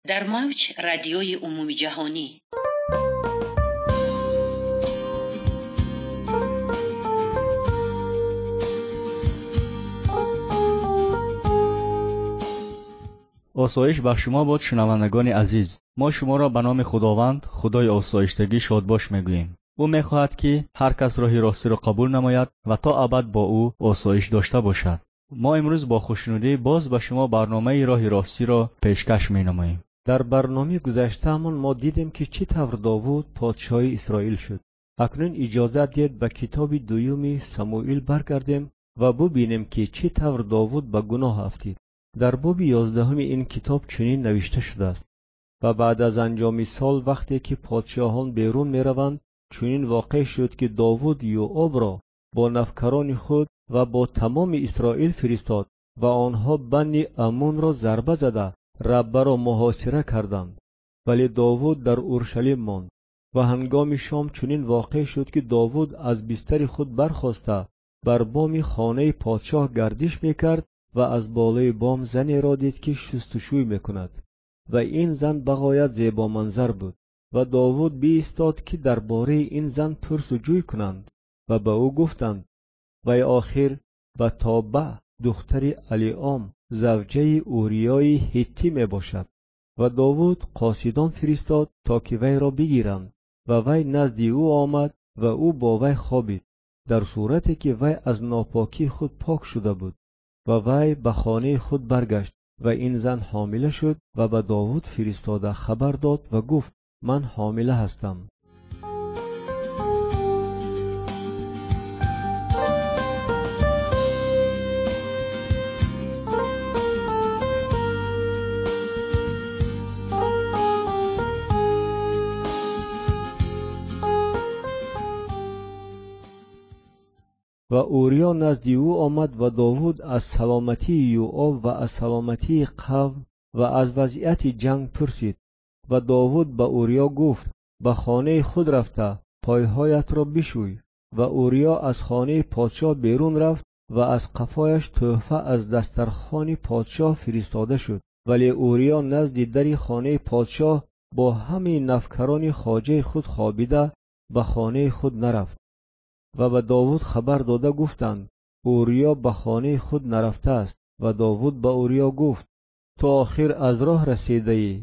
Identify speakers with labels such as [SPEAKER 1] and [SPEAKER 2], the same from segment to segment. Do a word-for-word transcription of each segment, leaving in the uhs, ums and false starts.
[SPEAKER 1] در موج رادیوی عمومی جهانی.
[SPEAKER 2] آسایش بر شما باد شنوندگان عزیز. ما شما را به نام خداوند خدای آسایشتگی شادباش میگوییم. او میخواهد که هر کس راه راستی را قبول نماید و تا ابد با او آسایش داشته باشد. ما امروز با خوشنودی باز به شما برنامه راه راستی را پیشکش مینماییم.
[SPEAKER 3] در برنامه گذشته‌مان ما دیدیم که چی طور داوود پادشاه اسرائیل شد. اکنون اجازه دید به کتاب دوم سموئیل برگردیم و ببینیم که چی طور داوود به گناه افتید. در باب یازدهم این کتاب چنین نوشته شده است: و بعد از انجام سال وقتی که پادشاهان بیرون می روند، چنین واقع شد که داوود یوآب را با نفکران خود و با تمام اسرائیل فرستاد و آنها بنی عمون را ضربه زده ربه را محاصره کردند. ولی داوود در اورشلیم ماند. و هنگام شام چنین واقع شد که داوود از بستر خود برخاسته بر بام خانه پادشاه گردش میکرد و از بالای بام زنی را دید که شستشوی میکند و این زن بغایت زیبا منظر بود. و داوود بایستاد که درباره این زن پرس و جوی کنند و به او گفتند: و آخر و تابع دختر الیعام زوجه اوریای هیتی می باشد. و داوود قاصدان فرستاد تا که وی را بگیرند و وی نزد او آمد و او با وی خوابید، در صورتی که وی از ناپاکی خود پاک شده بود. و وی به خانه خود برگشت و این زن حامله شد و به داوود فرستاده خبر داد و گفت: من حامله هستم. و اوریا نزد او آمد و داوود از سلامتی یوآب و از سلامتی قوم و از وضعیت جنگ پرسید. و داوود به اوریا گفت: به خانه خود رفته پایهایت را بشوی. و اوریا از خانه پادشاه بیرون رفت و از قفایش تحفه از دسترخوان پادشاه فرستاده شد. ولی اوریا نزد در خانه پادشاه با همه نفکران خواجه خود خوابیده به خانه خود نرفت. و به داوود خبر داده گفتند: اوریا به خانه خود نرفته است. و داوود به اوریا گفت: تو آخر از راه رسیده ای،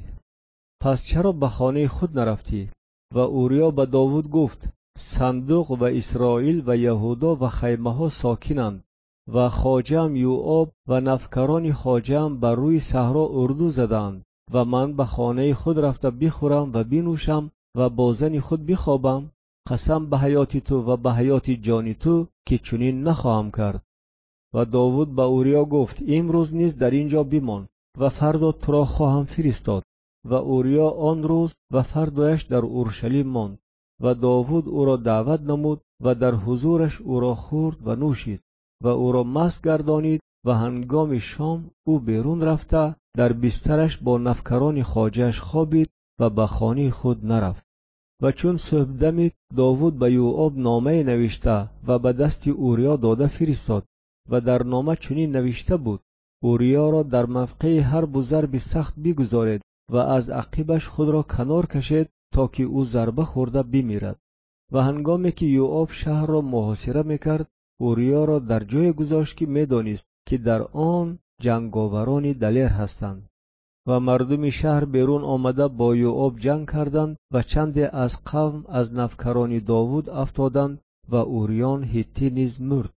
[SPEAKER 3] پس چرا به خانه خود نرفتی؟ و اوریا به داوود گفت: صندوق و اسرائیل و یهودا و خیمه ها ساکنند و خواجه‌ام یوآب و نفکران خواجه‌ام بر روی صحرا اردو زدند و من به خانه خود رفته بخورم و بنوشم و با زن خود بخوابم. قسم به حیات تو و به حیات جان تو که چنین نخواهم کرد. و داوود به اوریا گفت: امروز نیز در اینجا بمان و فردا تو را خواهم فرستاد. و اوریا آن روز و فردایش در اورشلیم ماند. و داوود او را دعوت نمود و در حضورش او را خورد و نوشید و او را مست گردانید. و هنگام شام او بیرون رفته در بسترش با نفکران خواجه‌اش خوابید و به خانه خود نرفت. و چون صبح دمید داوود به یوآب نامه نوشته و به دست اوریا داده فرستاد. و در نامه چنین نوشته بود: اوریا را در موقع حرب و ضرب سخت بگذارید و از عقبش خود را کنار کشید تا که او ضربه خورده بمیرد. و هنگامی که یوآب شهر را محاصره میکرد، اوریا را در جای گذاشت که میدانست که در آن جنگاوران دلیر هستند. و مردم شهر بیرون آمده با یوآب جنگ کردند و چند از قوم از نفکران داوود افتادند و اوریان هیتی نیز مرد.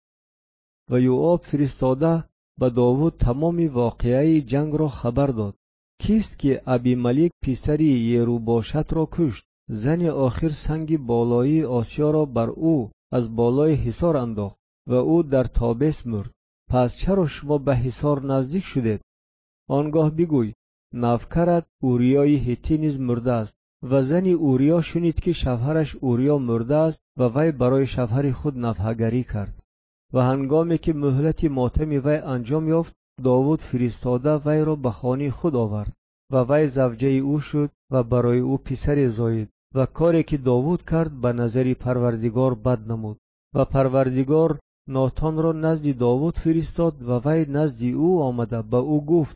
[SPEAKER 3] و یوآب فرستاده به داوود تمام واقعه جنگ را خبر داد. کیست که ابیملک پسر یروباشت را کشت؟ زن آخر سنگ بالایی آسیا را بر او از بالای حصار انداخت و او در تابس مرد. پس چرا شما به حصار نزدیک شدید؟ آنگاه بگوی: نفکرت اوریای هیتی نیز مرده است. و زن اوریا شنید که شوهرش اوریا مرده است و وی برای شوهر خود نفحه‌گری کرد. و هنگامی که مهلت ماتم وی انجام یافت، داوود فرستاده وی را به خانه خود آورد و وی زوجه او شد و برای او پسر زاید. و کاری که داوود کرد به نظر پروردگار بد نمود. و پروردگار ناتان را نزد داوود فرستاد و وی نزد او آمده به او گفت: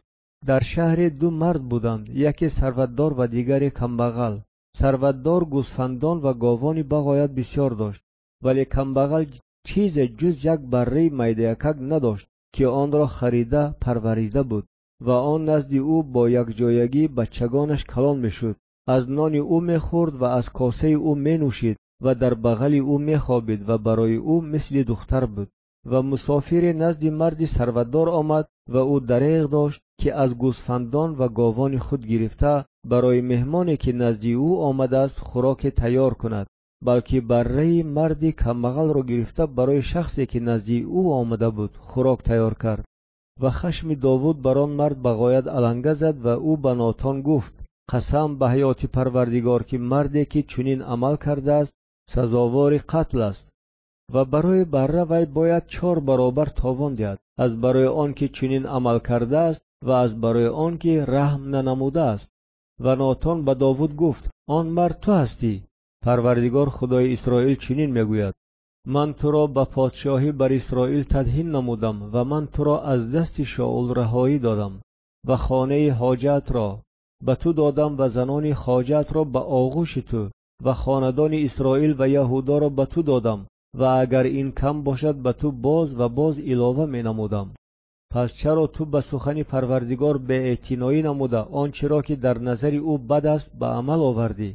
[SPEAKER 3] در شهر دو مرد بودند، یکی ثروتدار و دیگری کمبغل. ثروتدار گوسفندان و گاوان بغایت بسیار داشت، ولی کمبغل چیز جز یک بره میده‌یکک نداشت که آن را خریده پروریده بود و آن نزد او با یک جایگی بچگانش کلان میشد. از نان او میخورد و از کاسه او مینوشید و در بغل او میخوابید و برای او مثل دختر بود. و مسافر نزد مرد ثروتدار آمد و او دریغ داشت که از گوسفندان و گاوان خود گرفته برای مهمانی که نزد او آمده است خوراک تیار کند، بلکه بره مرد کمبغل را گرفته برای شخصی که نزد او آمده بود خوراک تیار کرد. و خشم داوود بر آن مرد بغایت علنگه زد و او به ناتان گفت: قسم به حیات پروردگار که مردی که چنین عمل کرده است سزاوار قتل است و برای بره وی باید چهار برابر تاوان دهد، از برای آن که چنین عمل کرده است و از برای آن که رحم ننموده است. و ناتان به داوود گفت: آن مرد تو هستی. پروردگار خدای اسرائیل چنین میگوید: من تو را به پادشاهی بر اسرائیل تدهین نمودم و من تو را از دست شاول رهایی دادم و خانه حاجت را به تو دادم و زنان حاجت را به آغوش تو و خاندان اسرائیل و یهودا را به تو دادم و اگر این کم باشد به تو باز و باز علاوه می نمودم. پس چرا تو به سخن پروردگار به اعتنایی نموده آنچه را که در نظر او بد است به عمل آوردی؟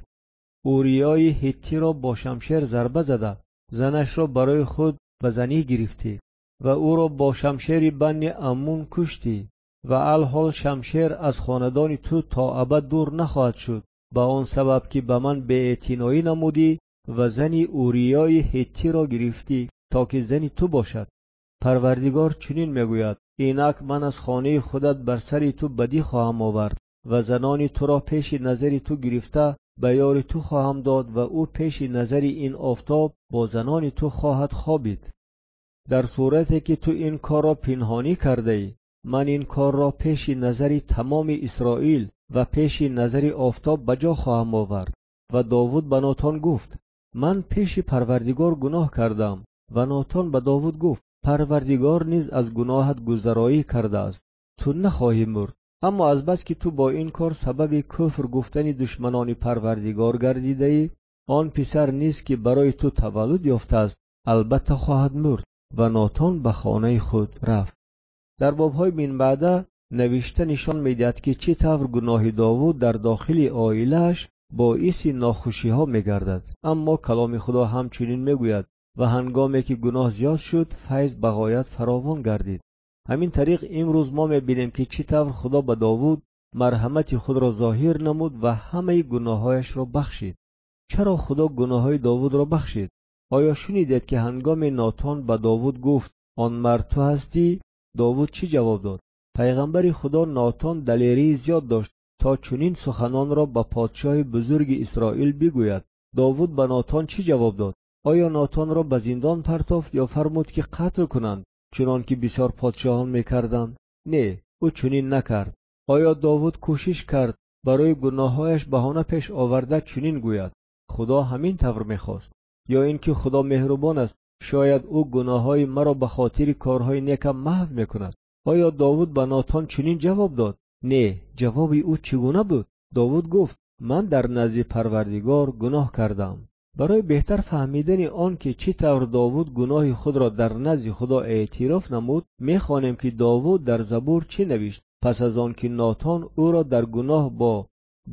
[SPEAKER 3] اوریای هیتی را با شمشیر ضربه زده زنش را برای خود به زنی گرفتی و او را با شمشیر بنی عمون کشتی و الحال شمشیر از خاندان تو تا ابد دور نخواهد شد به آن سبب که به من به اعتنایی نمودی و زنی اوریای هیتی را گرفتی تا که زنی تو باشد. پروردگار چنین میگوید: اینک من از خانه خودت بر سر تو بدی خواهم آورد و زنان تو را پیش نظر تو گرفته به یار تو خواهم داد و او پیش نظر این آفتاب با زنان تو خواهد خوابید. در صورتی که تو این کار را پنهانی کرده ای، من این کار را پیش نظر تمام اسرائیل و پیش نظر آفتاب بجا خواهم آورد. و داوود به ناتان گفت: من پیش پروردگار گناه کردم. و ناتان به داوود گفت: پروردگار نیز از گناهت گذرایی کرده است، تو نخواهی مرد. اما از بس که تو با این کار سبب کفر گفتن دشمنان پروردگار گردیده ای، آن پسر نیست که برای تو تولد یافته است البته خواهد مرد. و ناتان به خانه خود رفت. در بابهای من بعده نوشته نشان میدهد که چه طور گناه داوود در داخل عائله‌اش باعث ناخوشی ها میگردد. اما کلام خدا همچنین میگوید: و هنگامی که گناه زیاد شد فیض بغایت فراوان گردید. همین طریق امروز ما میبینیم که چه طور خدا به داوود مرحمت خود را ظاهر نمود و همه گناهایش را بخشید. چرا خدا گناههای داوود را بخشید؟ آیا شنیدید که هنگام ناتان به داوود گفت: آن مرد تو هستی؟ داوود چی جواب داد؟ پیغمبر خدا ناتان دلیری زیاد داشت تا چنین سخنان را به پادشاه بزرگ اسرائیل بگوید. داوود به ناتان چی جواب داد؟ آیا ناتان را به زندان پرتافت یا فرمود که قتل کنند چنان که بسیار پادشاهان میکردند؟ نه، او چنین نکرد. آیا داوود کوشش کرد برای گناهایش بهانه پیش آورده چنین گوید: خدا همین طور میخواست؟ یا اینکه خدا مهربان است، شاید او گناههای مرا به خاطر کارهای نیکم محو میکند؟ آیا داوود به ناتان چنین جواب داد؟ نه. جواب او چگونه بود؟ داوود گفت: من در نزد پروردگار گناه کردم. برای بهتر فهمیدن آن که چی طور داوود گناه خود را در نزد خدا اعتراف نمود، میخوانیم که داوود در زبور چی نوشت پس از آن که ناتان او را در گناه با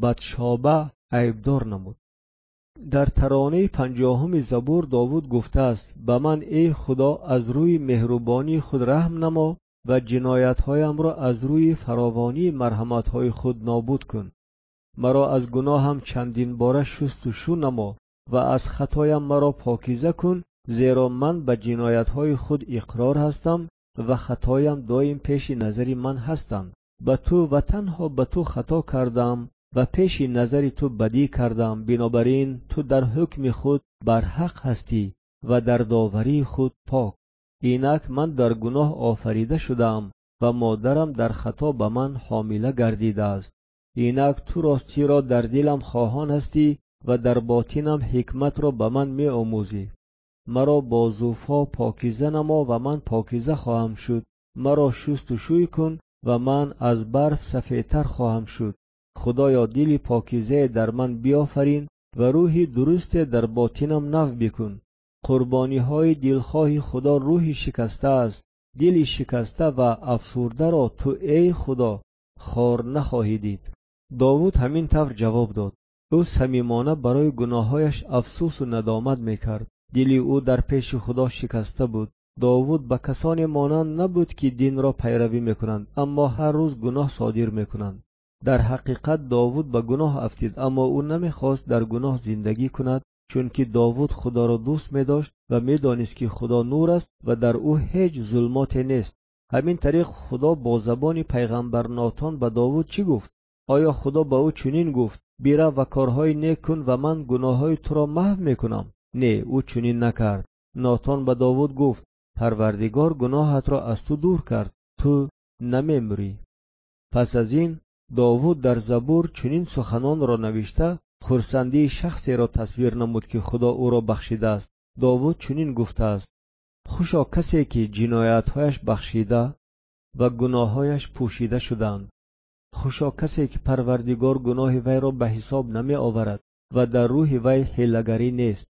[SPEAKER 3] بتشابه عیبدار نمود. در ترانه پنجاهم زبور داوود گفته است: به من ای خدا از روی مهربانی خود رحم نما و جنایتهایم را از روی فراوانی مرحمتهای خود نابود کن. مرا از گناهم چندین باره شست و شو نما و از خطایم مرا پاکیزه کن، زیرا من به جنایتهای خود اقرار هستم و خطایم دایم پیش نظر من هستند. به تو و تنها به تو خطا کردم و پیش نظر تو بدی کردم، بنابراین تو در حکم خود برحق هستی و در داوری خود پاک. اینک من در گناه آفریده شدم و مادرم در خطا به من حامله گردیده است. اینک تو راستی را در دلم خواهان هستی و در باطنم حکمت را به من می آموزی. مرا با زوفا پاکیزه نما و من پاکیزه خواهم شد. مرا شست و شوی کن و من از برف سفیدتر خواهم شد. خدایا دل پاکیزه در من بیافرین و روح درست در باطنم نو بکن. قربانی های دلخواه خدا روح شکسته است. دل شکسته و افسرده را تو ای خدا خار نخواهی دید. داوود همین طور جواب داد. او صمیمانه برای گناهایش افسوس و ندامت میکرد. دل او در پیش خدا شکسته بود. داوود به کسانی مانند نبود که دین را پیروی میکنند اما هر روز گناه صادر میکنند. در حقیقت داوود به گناه افتید اما او نمیخواست در گناه زندگی کند، چون که داوود خدا را دوست می‌داشت و می‌دانست که خدا نور است و در او هیچ ظلمات نیست. همین طریق خدا با زبان پیغمبر ناتان به داوود چی گفت؟ آیا خدا به او چنین گفت بیا و کارهای نیک کن و من گناههای تو را محو میکنم؟ نه، او چنین نکرد. ناتان به داوود گفت پروردگار گناهت را از تو دور کرد، تو نمی‌میری. پس از این داوود در زبور چنین سخنان را نوشته خرسندی شخصی را تصویر نمود که خدا او را بخشیده است. داوود چنین گفته است: خوشا کسی که جنایت‌هایش بخشیده و گناه‌هایش پوشیده شدند. خوشا کسی که پروردگار گناه وی را به حساب نمی آورد و در روح وی حیله‌گری نیست.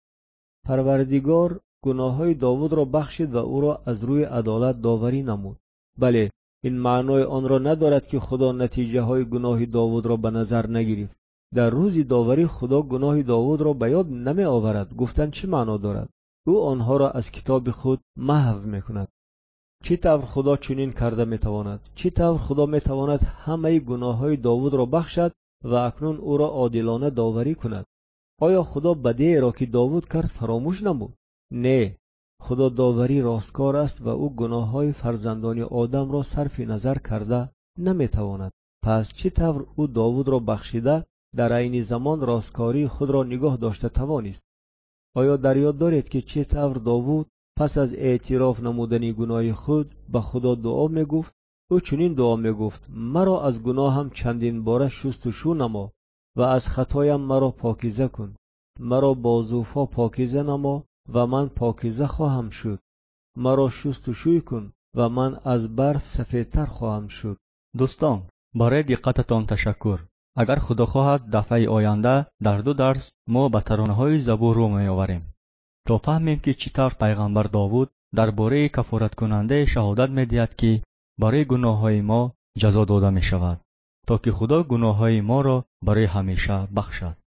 [SPEAKER 3] پروردگار گناه‌های داوود را بخشید و او را از روی عدالت داوری نمود. بله، این معنای آن را ندارد که خدا نتیجه های گناه داوود را به نظر نگرفت. در روز داوری خدا گناه داوود را به یاد نمی آورد. گفتن چه معنا دارد؟ او آنها را از کتاب خود محو می کند. چی طور خدا چنین کرده می تواند؟ چی طور خدا می تواند همه گناه های داوود را بخشد و اکنون او را عادلانه داوری کند؟ آیا خدا بدی را که داوود کرد فراموش نمود؟ نه، خدا داوری راستکار است و او گناه های فرزندان آدم را صرف نظر کرده نمی تواند. پس چی طور او داوود را بخشیده در عین زمان راستکاری خود را نگاه داشته توانست؟ آیا در یاد دارید که چی طور داوود پس از اعتراف نمودن گناه خود به خدا دعا می گفت؟ او چنین دعا می گفت: مرا از گناهم چندین باره شستشو نما و از خطایم مرا پاکیزه کن. مرا با زوفا پاکیزه نما و من پاکیزه خواهم شد. مرا شستشوی کن و من از برف سفیدتر خواهم شد.
[SPEAKER 2] دوستان، برای دقتتان تشکر. اگر خدا خواهد دفعه آینده در دو درس ما به ترانه‌های زبور رو می آوریم تا فهمیم که چطور پیغمبر داوود درباره کفارت کننده شهادت می دهد که برای گناه‌های ما جزا داده می شود تا که خدا گناه‌های ما را برای همیشه بخشد.